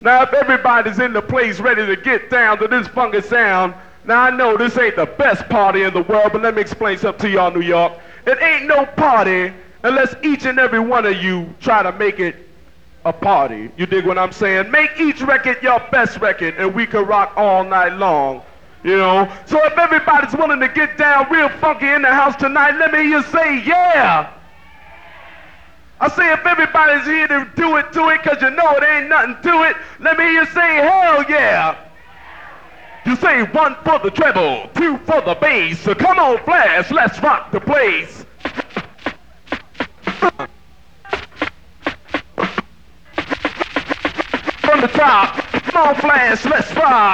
Now, if everybody's in the place ready to get down to this funky sound, now I know this ain't the best party in the world, but let me explain something to y'all, New York. It ain't no party unless each and every one of you try to make it a party. You dig what I'm saying? Make each record your best record, and we can rock all night long. You know? So if everybody's willing to get down real funky in the house tonight, let me hear you say, yeah! I say if everybody's here to do it, cause you know it ain't nothing to it, let me hear you say, hell yeah! You say 1 for the treble, 2 for the bass, so come on Flash, let's rock the place. From the top, come on Flash, let's rock.